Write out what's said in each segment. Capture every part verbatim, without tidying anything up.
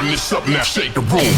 this up now, shake the room.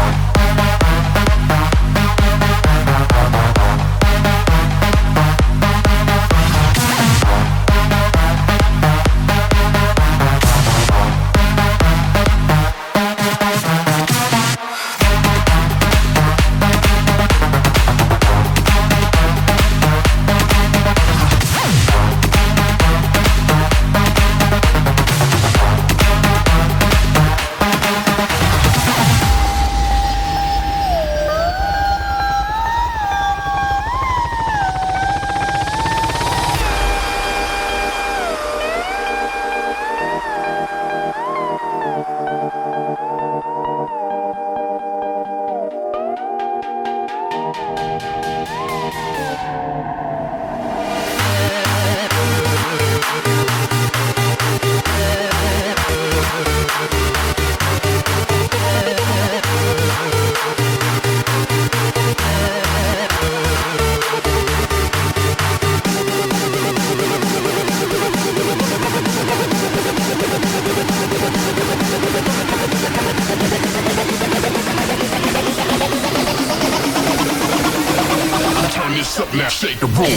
This up now, shake the room.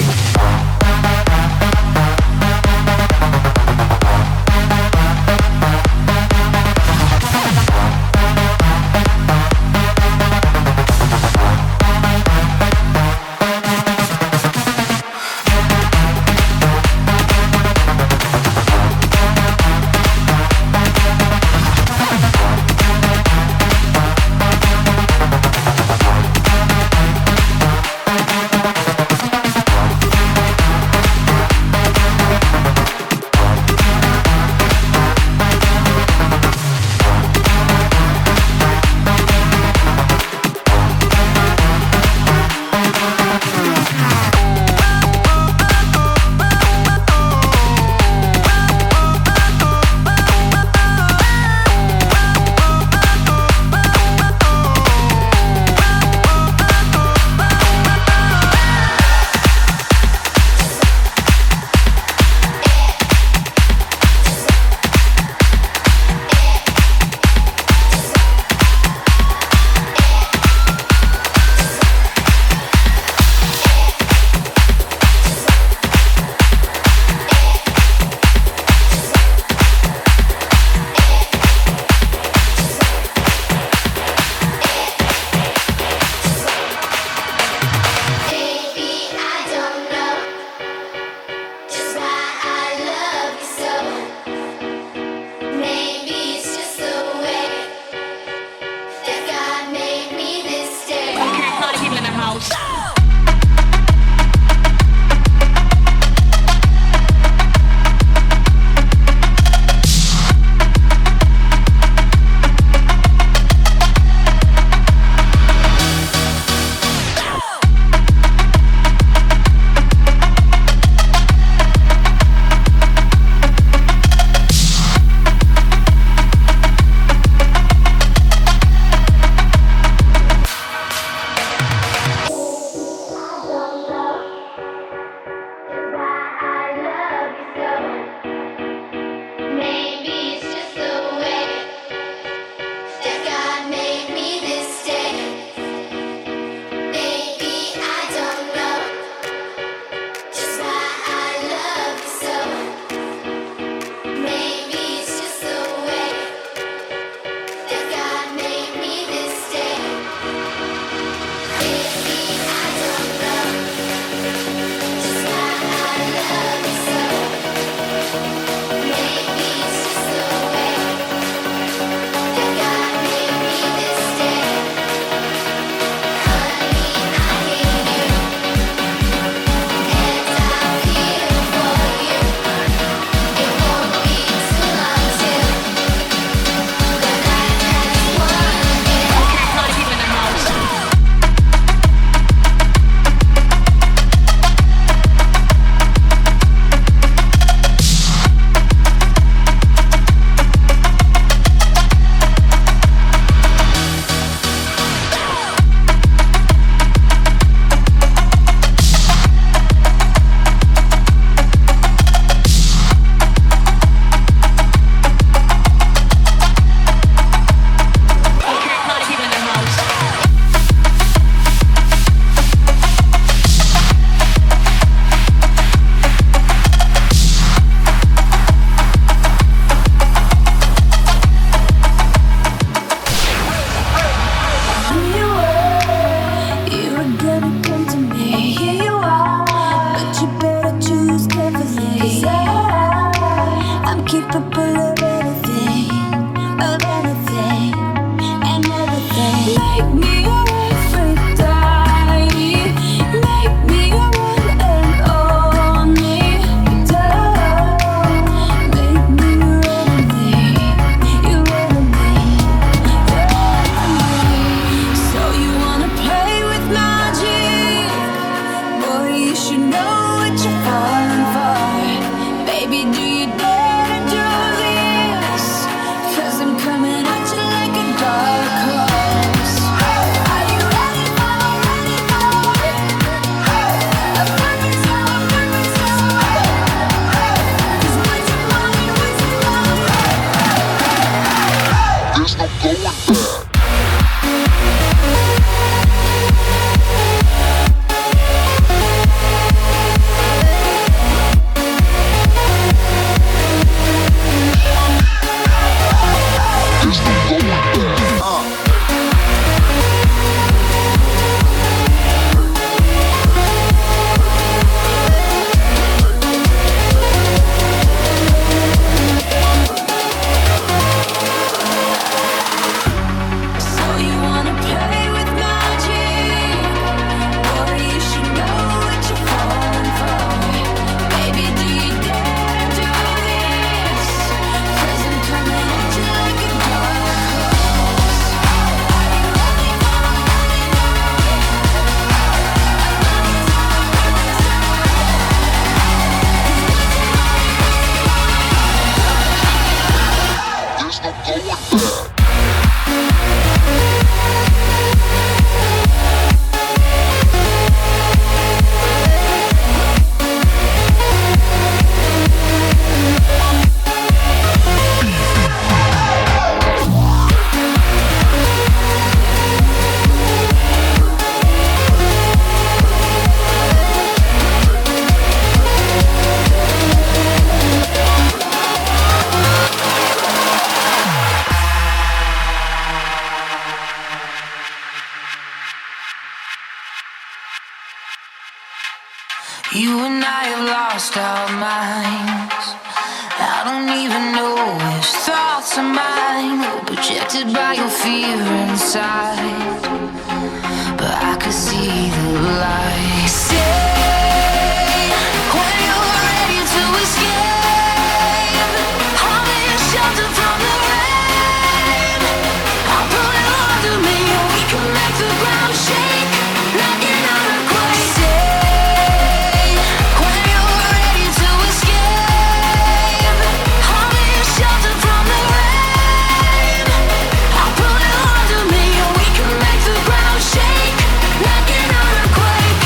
You and I have lost our minds. I don't even know which thoughts are mine, projected by your fear inside. But I could see the light. Say when you're ready to escape, I'll be your shelter from the rain. I'll put it under me, and we can make the ground shake like an earthquake. Say when you're ready to escape, I'll be your shelter from the rain. I'll put it under me, and we can make the ground shake like an earthquake.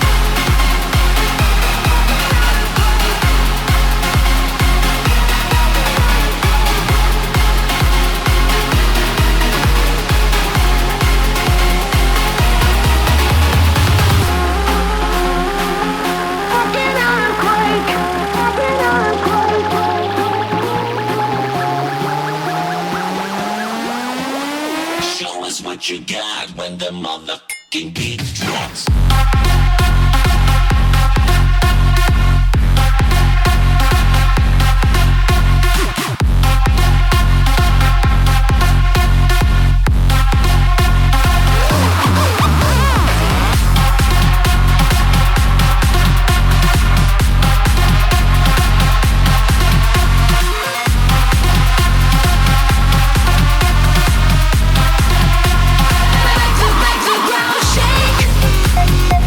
Show us what you got when the motherfucking beat drops. Make the ground shake.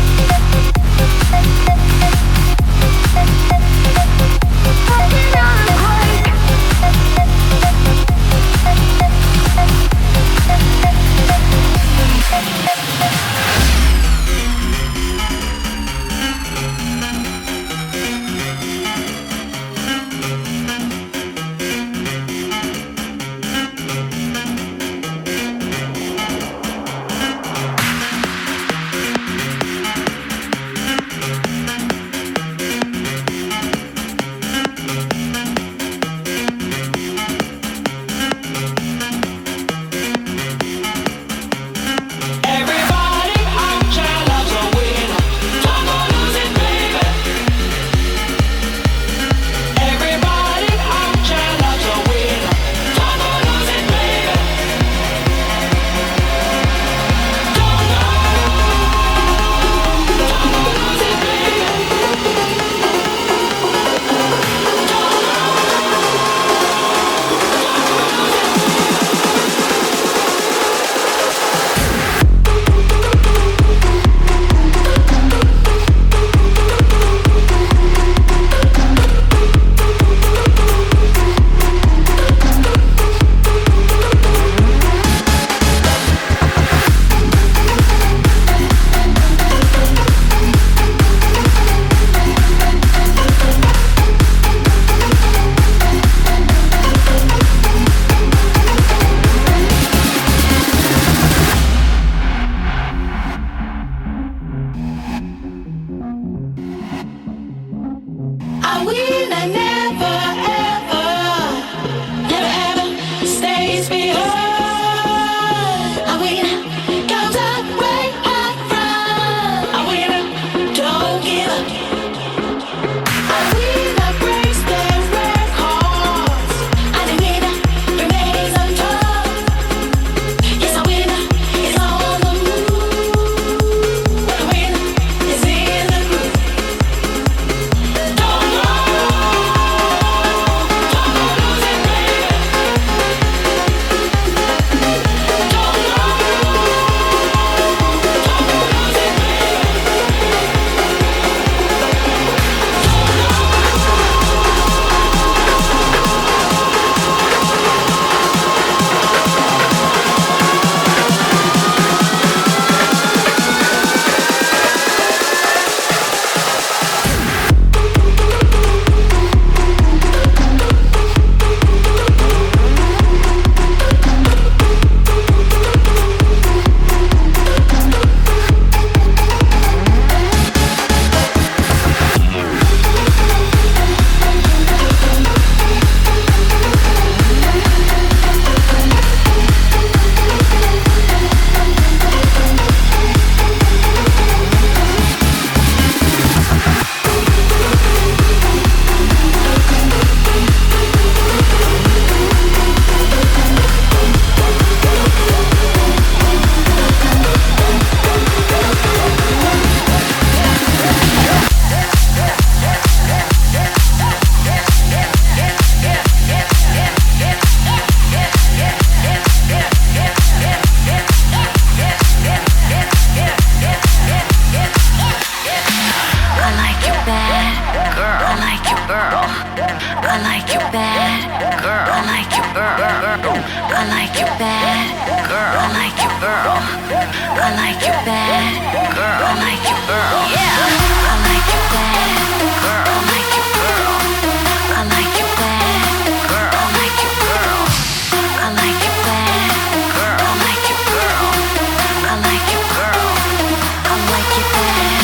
girl. I like you bad, girl. I like you, girl. I like you bad, girl. I like you, girl. Yeah. I like you bad, girl. I like you, girl. I like you bad, girl. I like you, girl. I like you bad, girl. I like you, girl. I like you, girl. I like you bad.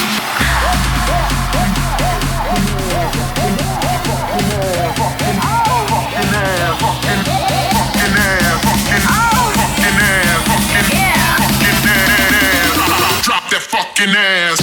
Drop that fucking ass.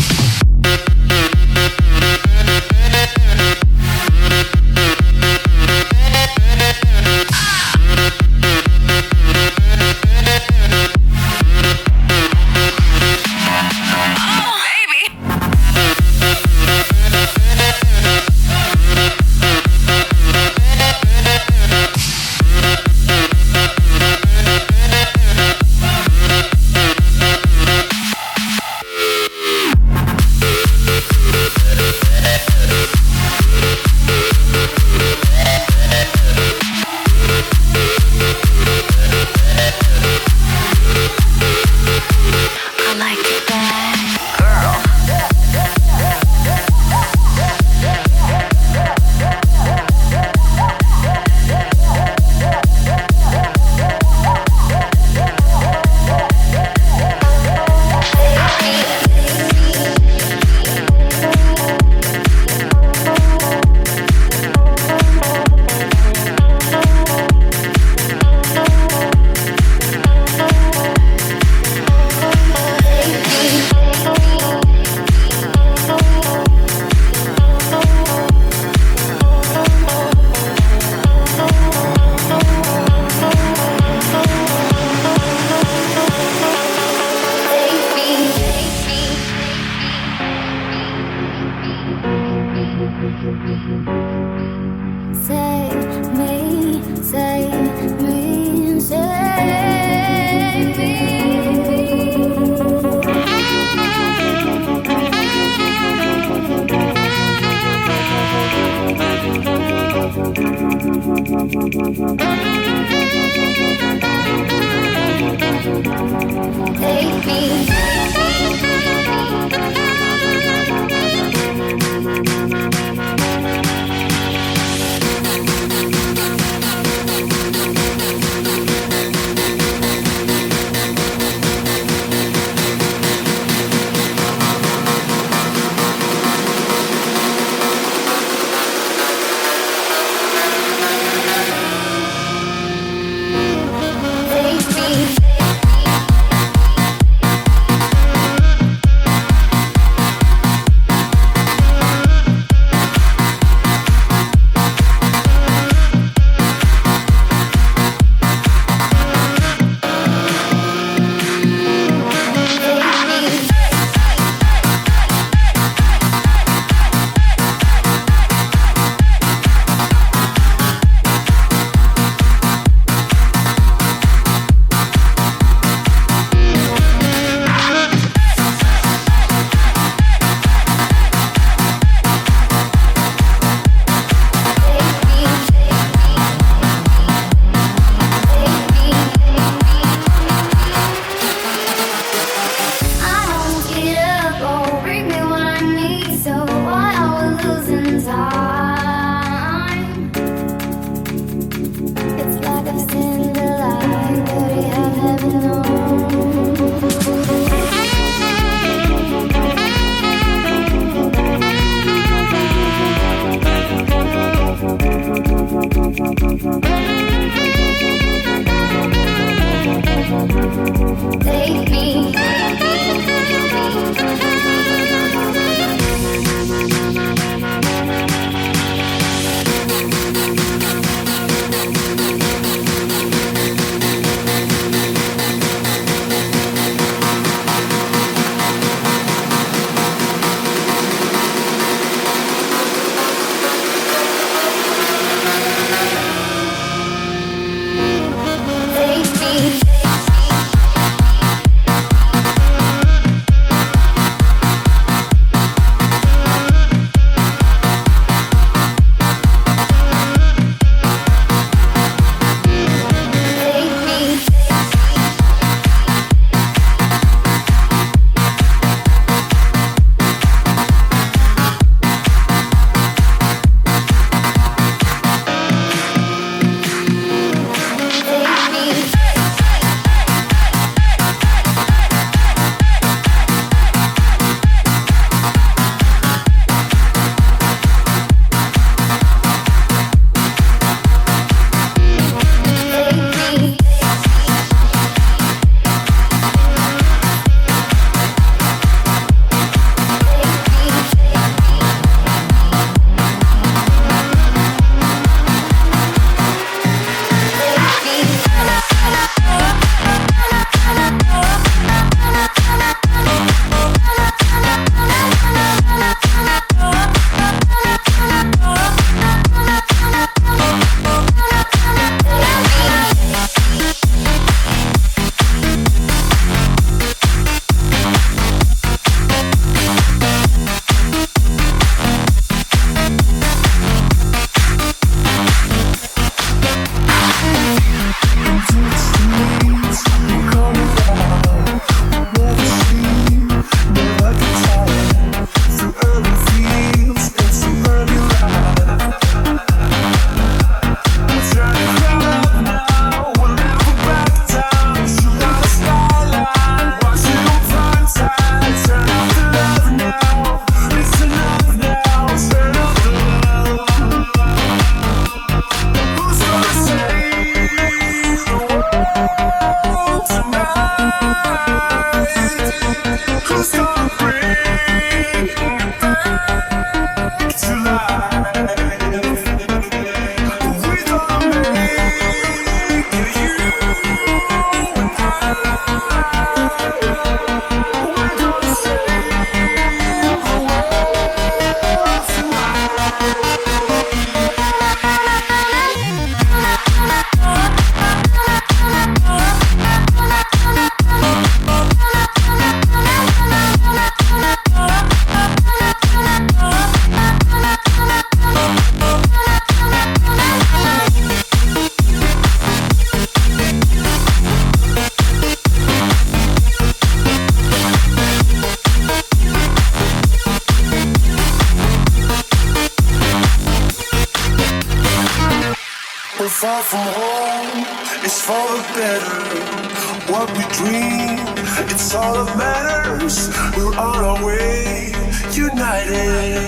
far from home, it's for the better. What we dream, it's all that matters. We're on our way, united.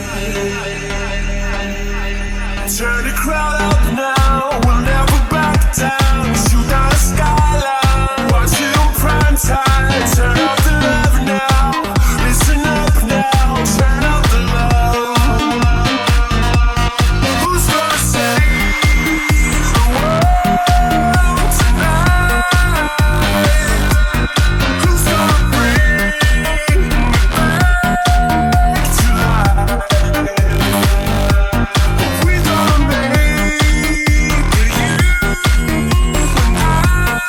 Turn the crowd up now, we'll never back down. Shoot down the skyline, watch it on prime time. Turn up the love now, listen up now. Turn up the love. Who's gonna save the world tonight? Who's gonna bring it back to life? We're gonna make it, you and I.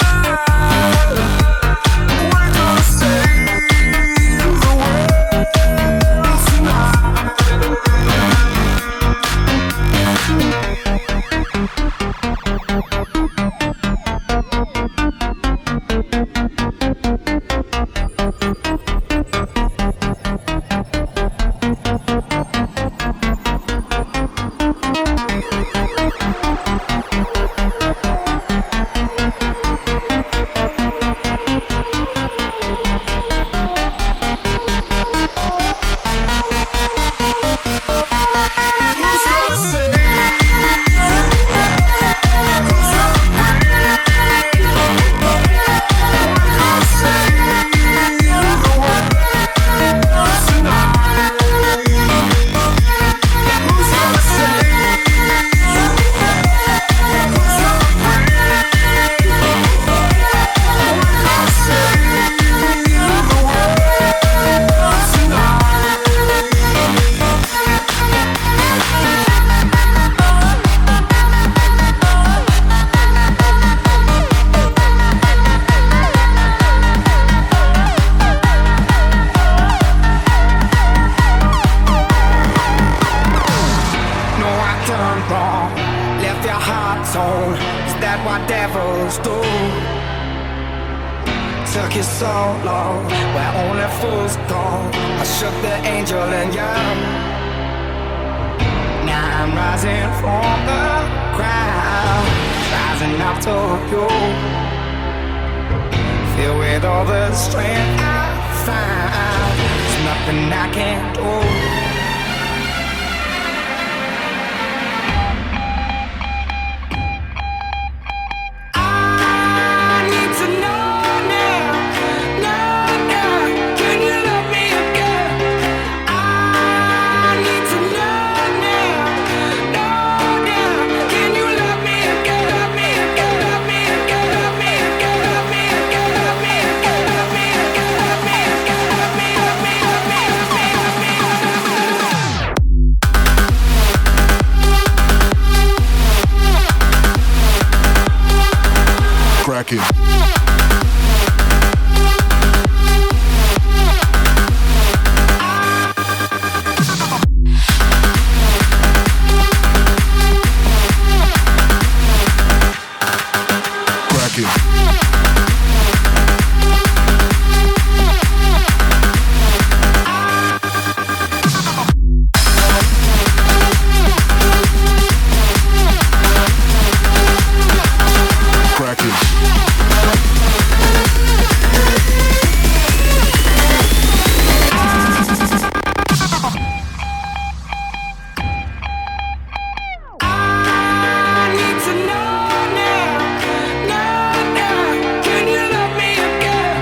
We're gonna save the world tonight. Who's gonna save? Who's gonna bring? We're gonna save the world tonight. Who's gonna save? Who's gonna bring? We're gonna save the world tonight. No, I done wrong, left your heart torn. Is that what devils do? Took you so long, where only fools go. I shook the angel in you. Now I'm rising from the crowd, rising up to you. Filled with all the strength I find, there's nothing I can't do. I need to know now, know now. Can you love me again? I need to know now, know now. Can you love me again? Love me again, love me again, love me again, love me again, love me again, love me again, love me again, love me, love me, love me, love me, love me, love me. Cracking. Cracking. Cracking. I need to know now, know now. Can you love me again?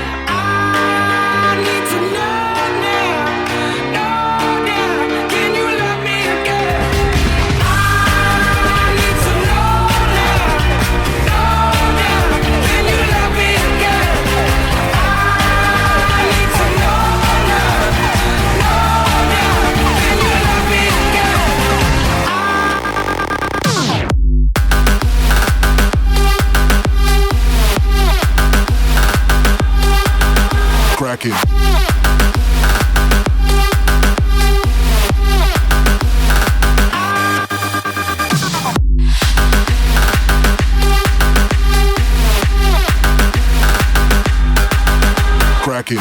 I need to know now, know now. Can you love me again? I need to know now, know now. Can you love me again? I need to know now, know now. Can you love me again? Cracking. Cracking.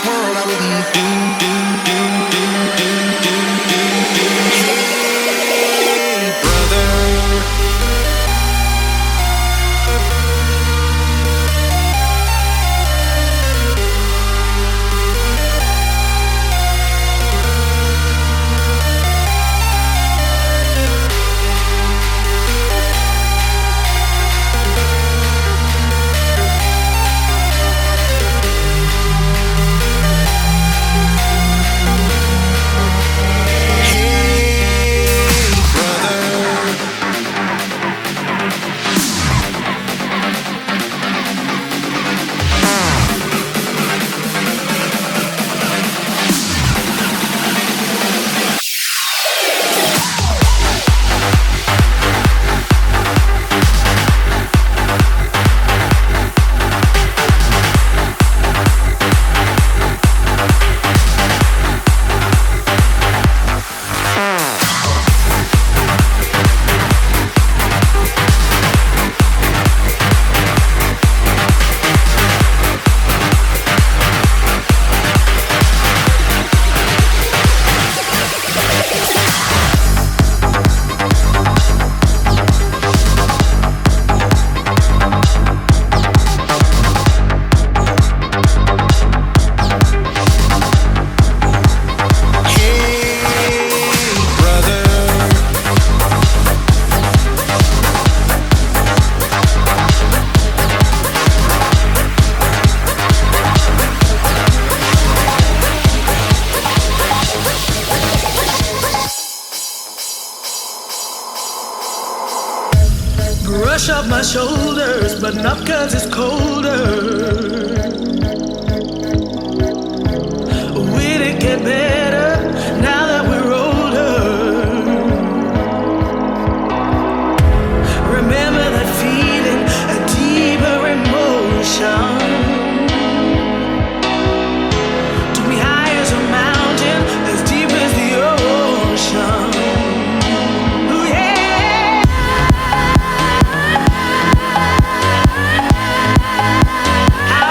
world I wouldn't do, do, do, do, do, do, do, do. Hey, brother. Brush off my shoulders, button up cause it's colder. Will it get better now that we're older? Remember that feeling, a deeper emotion. Took me high as a mountain, as deep as the ocean. Ooh, yeah. I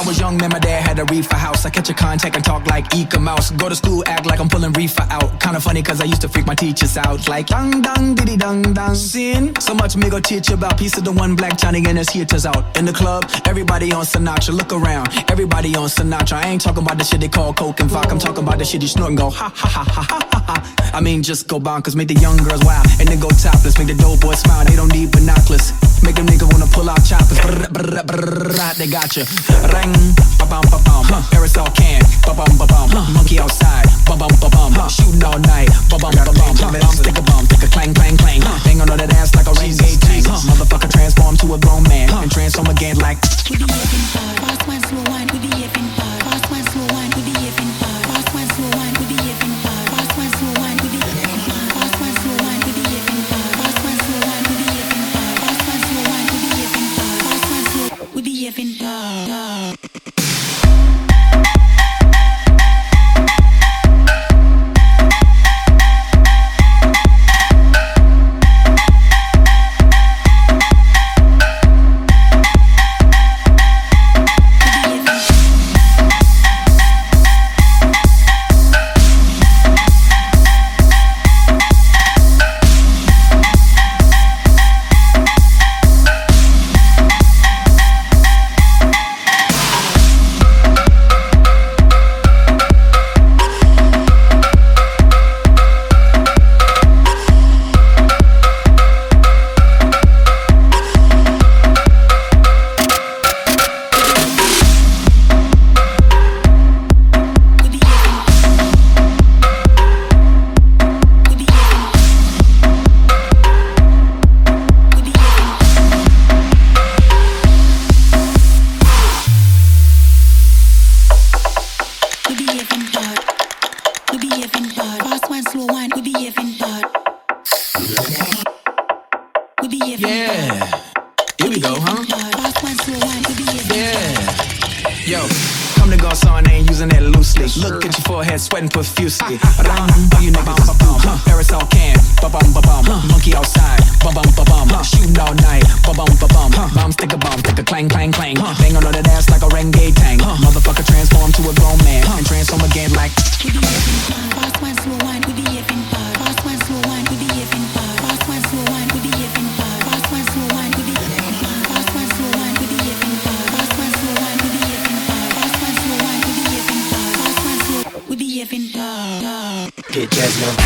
was young, man, my dad had a reefer house. I catch a contact and talk like Eka Mouse. Go to school, act like I'm pulling reefer out. Kinda funny cause I used to freak my teachers out. Like dang dang diddy dang dang. Sin. So much me go teach you about piece of the one black Johnny and his heaters out. In the club, everybody on Sinatra. Look around, everybody on Sinatra. I ain't talking about the shit they call coke and vodka. I'm talking about the shit you snort and go ha ha ha ha ha ha ha. I mean just go bonkers, make the young girls wild and then go topless. Make the dope boys smile, they don't need binoculars. Make them niggas wanna pull out choppers. Brr, brr, brr, brr, they got you. Ring, ba-bum, ba-bum. Aerosol can, ba-bum, ba-bum. Monkey outside, ba-bum, ba-bum. Shooting all night, ba-bum, ba-bum. Bum, stick a bum, stick a clang, clang, clang. Bang on that ass like a rain gauge tank. Motherfucker transform to a grown man and transform again like. With the effing part, fast one, slow one, with the effing part, fast one, slow one, with the effing part, fast one, slow one, with the effing part, fast one, slow one, with the effing part, fast one, slow one, with the effing part, fast one, slow one, with the effing part, fast one, slow one, with the effing part, fast one, slow with the effing part. Sweating profusely. Ram, you niggas Aerosol can, ba-bum, ba-bum. Monkey outside, ba-bum, ba-bum. Shooting all night, ba-bum, ba-bum. Bomb, stick a bomb, stick a clang, clang, clang. Bang on that ass like a Rengay tang. Motherfucker transform to a grown man and transform again like. Fast one, slow one, with the effing part. Fast one, slow one, with the effing part. Fast one, slow one, with the effing part. Fast one, slow one, with the effing part. Fast one, slow one, with the effing part. Fast one, slow one, with the effing part. Fast one, slow one, with the effing part. Fast one, slow with the effing part. Get jazzy on.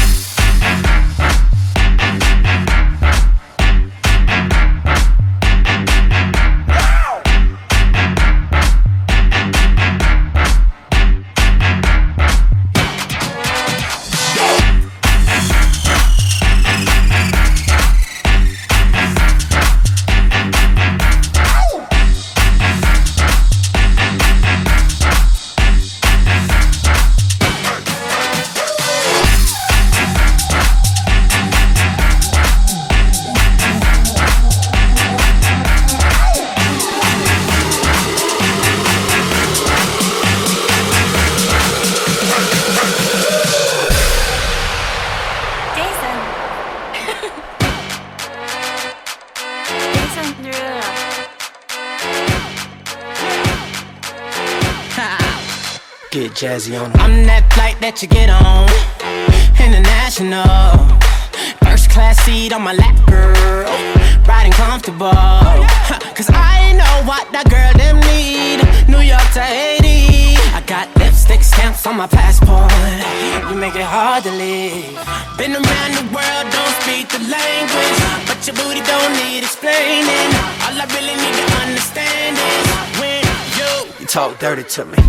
Get jazzy on. I'm that flight that you get on, international. First class seat on my lap, girl, riding comfortable. Cause I know what that girl them need. New York to Haiti, I got lipstick stamps on my passport. You make it hard to leave. Been around the world, don't speak the language, but your booty don't need explaining. All I really need to understand is when you, you talk dirty to me.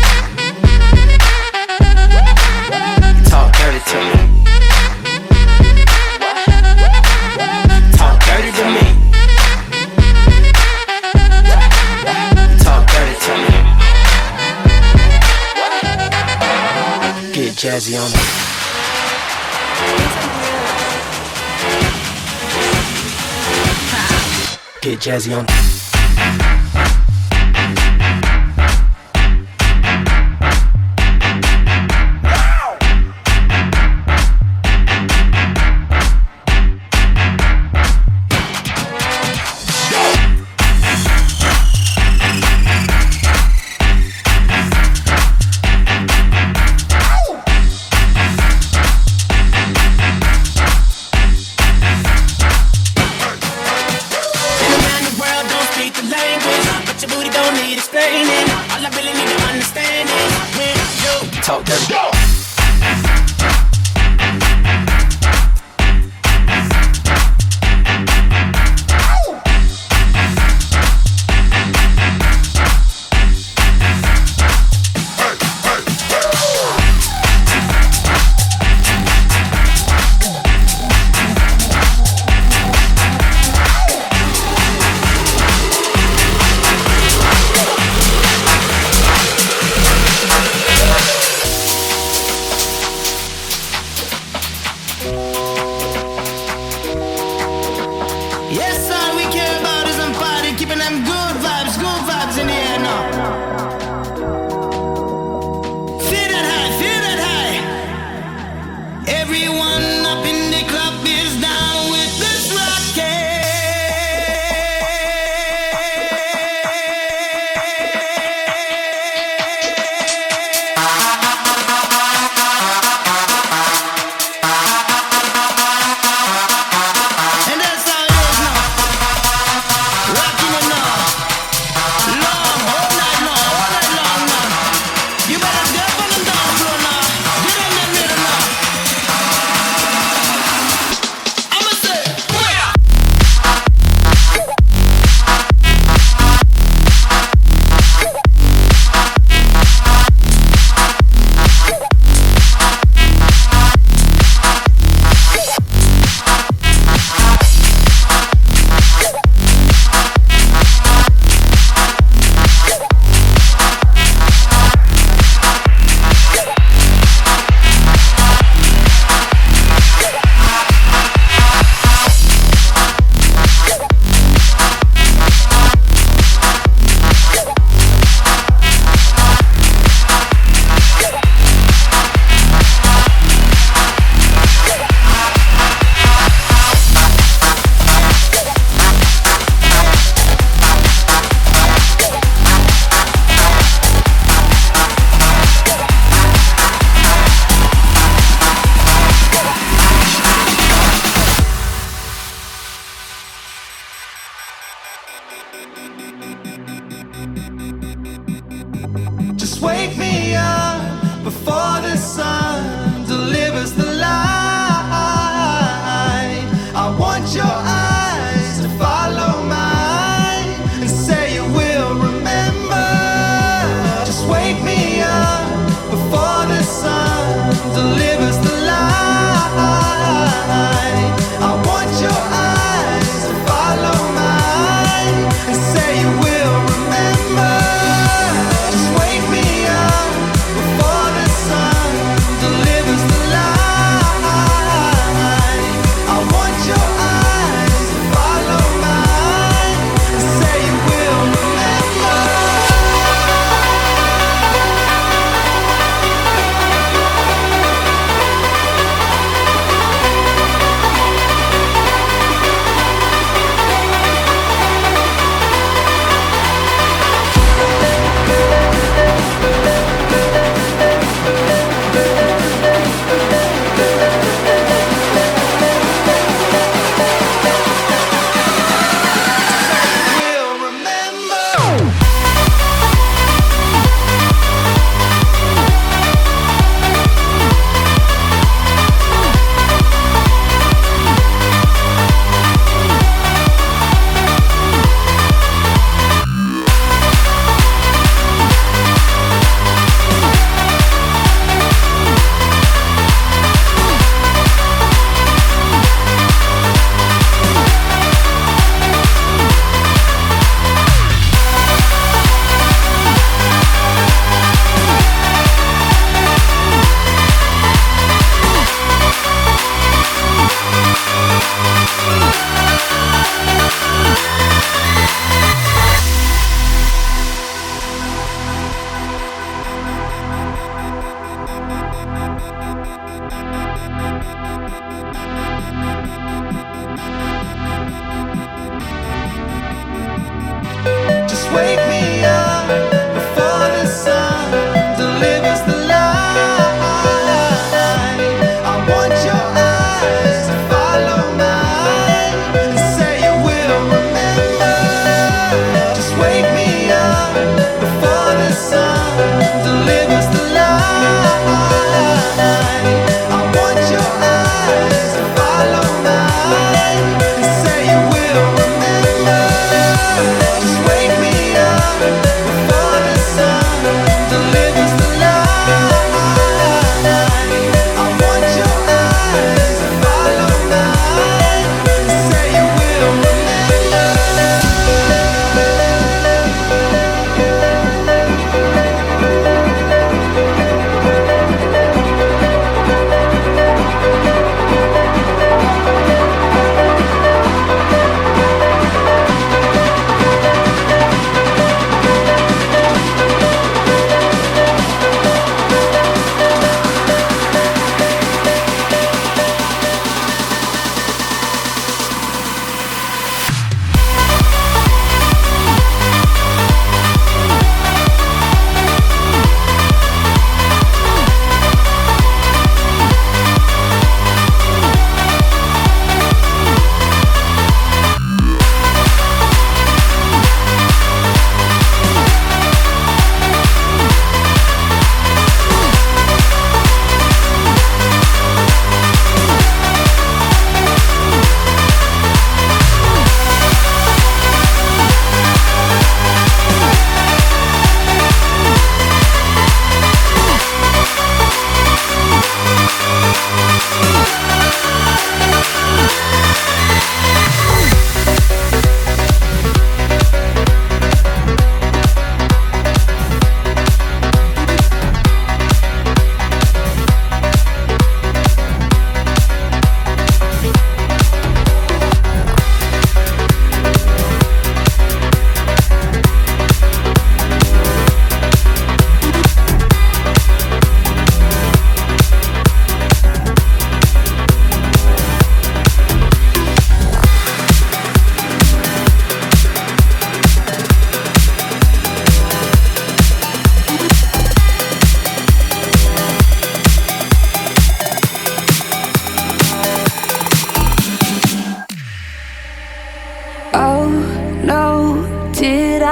Talk dirty to me. Talk dirty to me. Talk dirty to me. Get jazzy on me. Get jazzy on me. keeping them good vibes, good vibes in the air now. Feel that high, feel that high. Everyone up in the club is down with this rocket.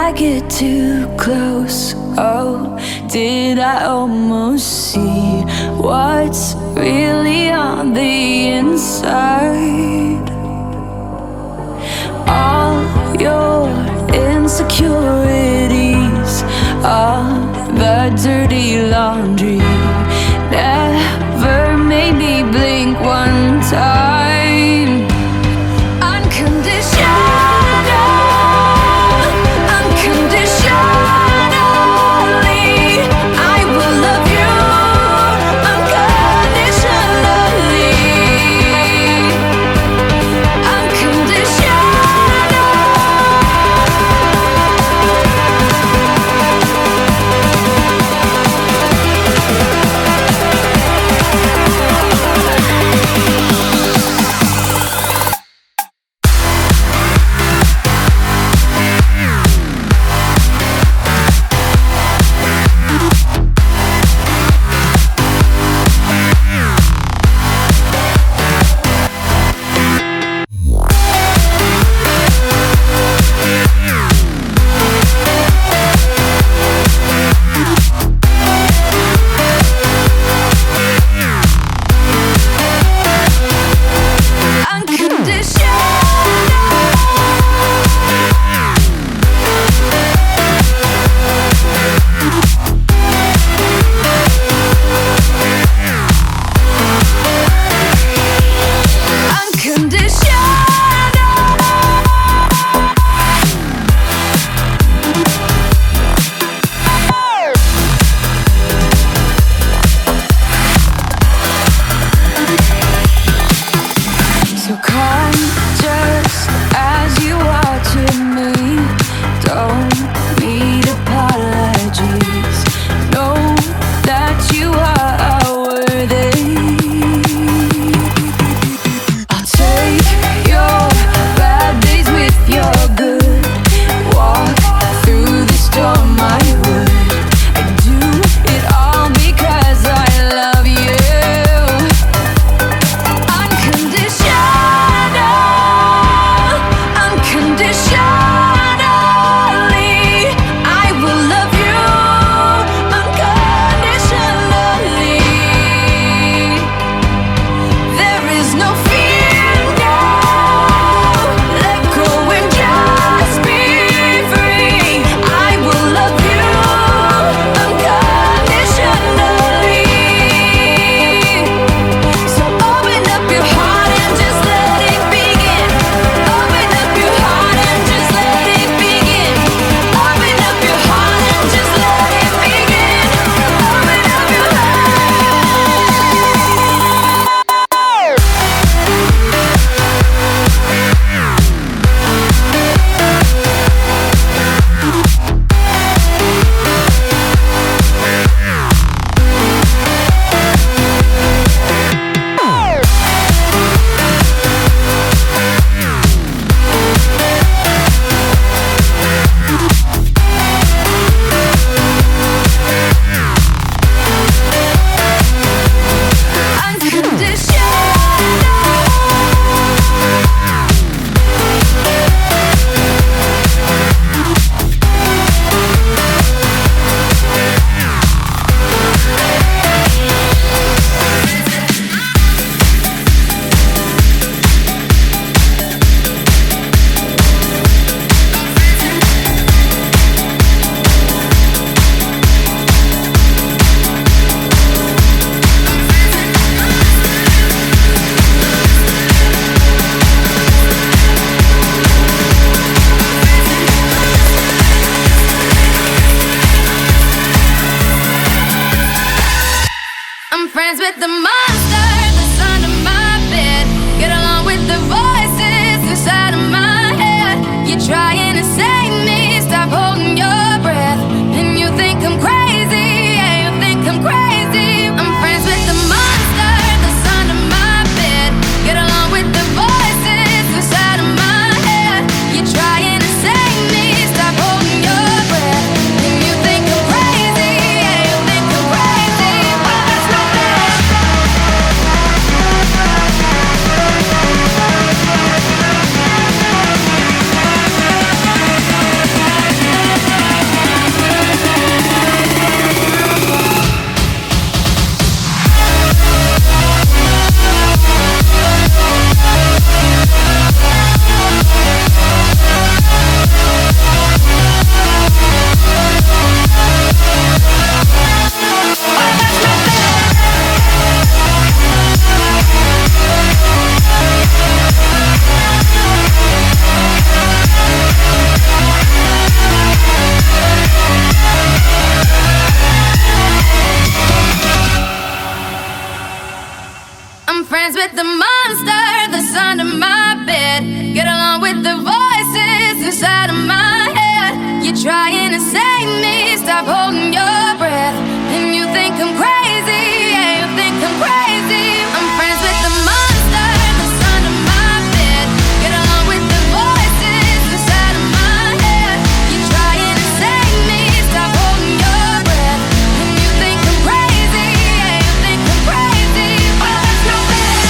I get too close? Oh, did I almost see what's really on the inside? All your insecurities, all the dirty laundry, never made me blink one time. Unconditional, unconditionally, I will love you unconditionally. Unconditional. monster that's under my bed. Get along with the voices inside of my head. You're trying to save me, stop holding your breath. And you think I'm crazy, yeah, you think I'm crazy. I'm friends with the monster that's under my bed. Get along with the voices inside of my head. You're trying to save me, stop holding your breath. And you think I'm crazy, yeah, you think I'm crazy. Well, that's no fair.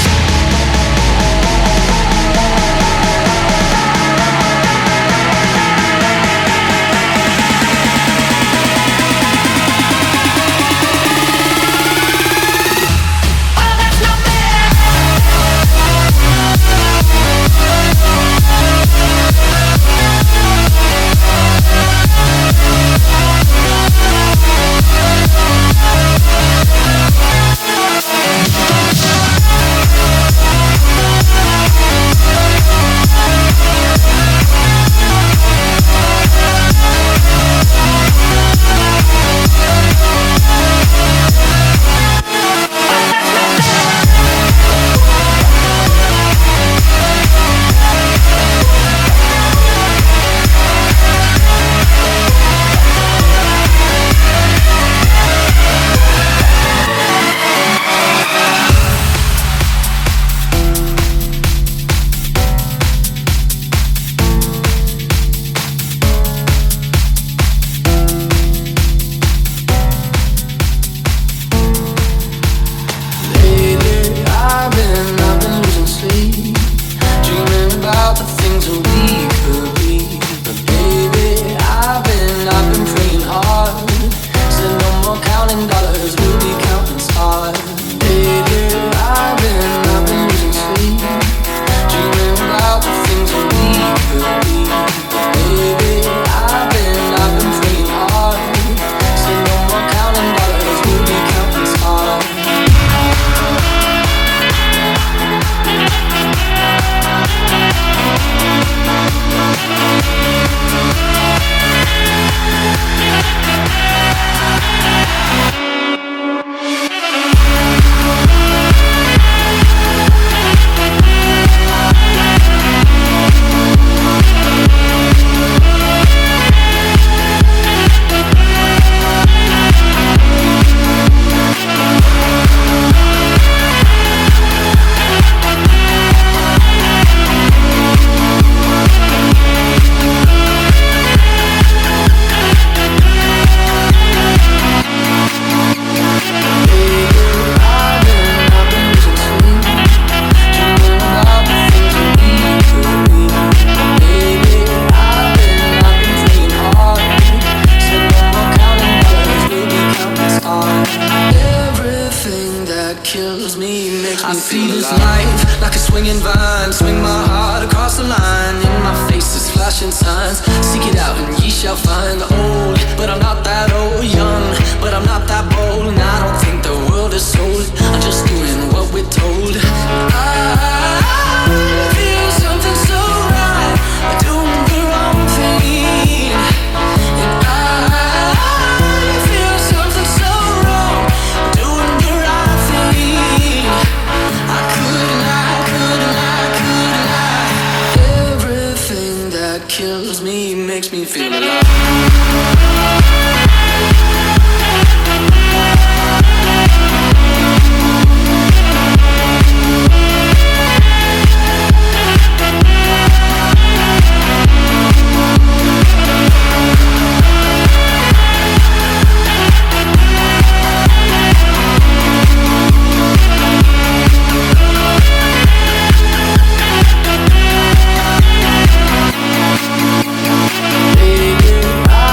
Baby, I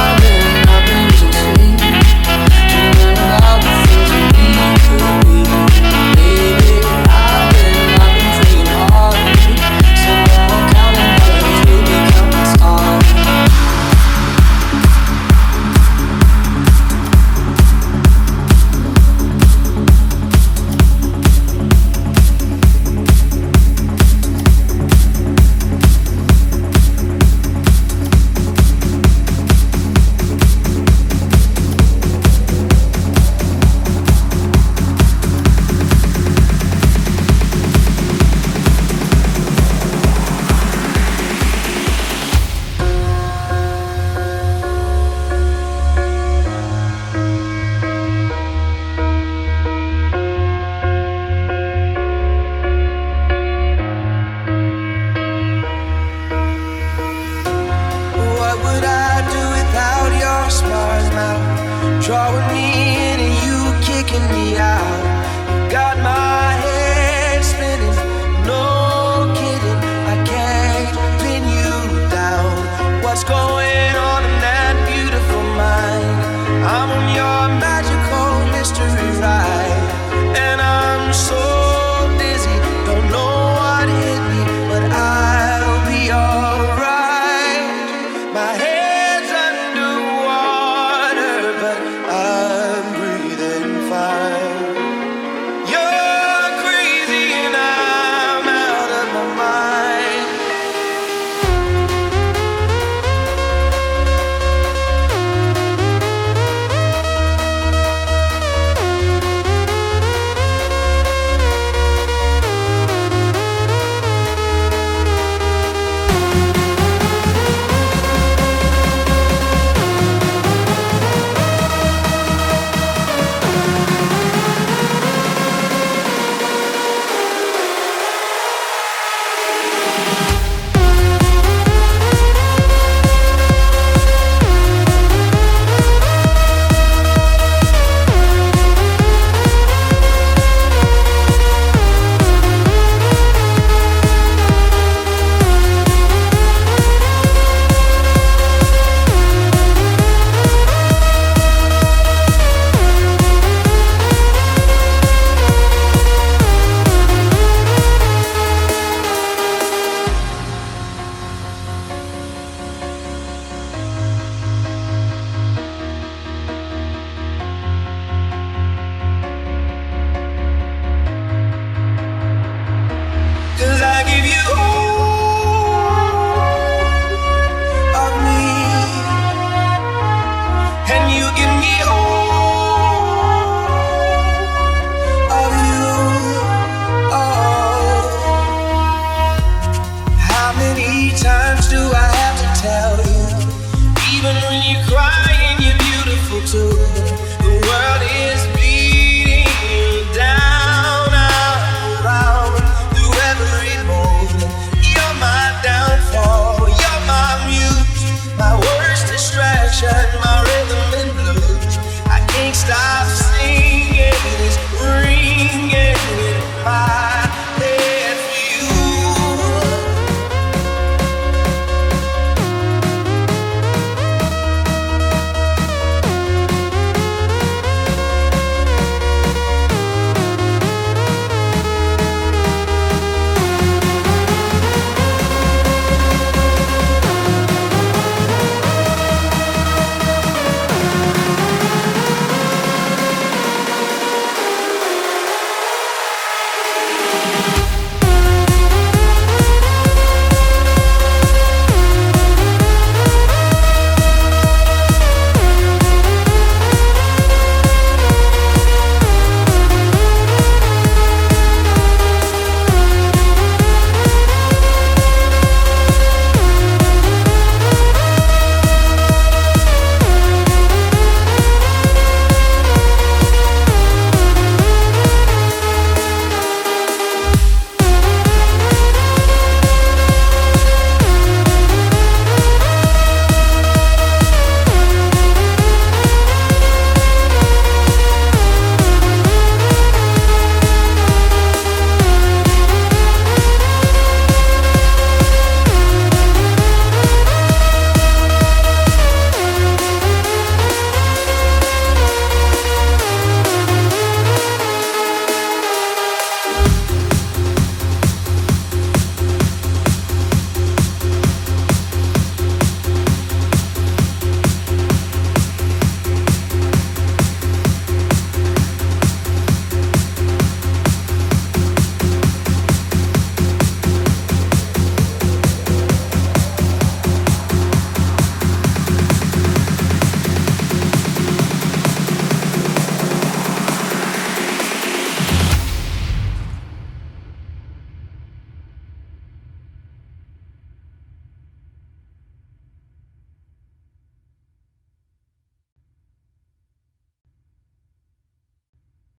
drawing me in and you kicking me out.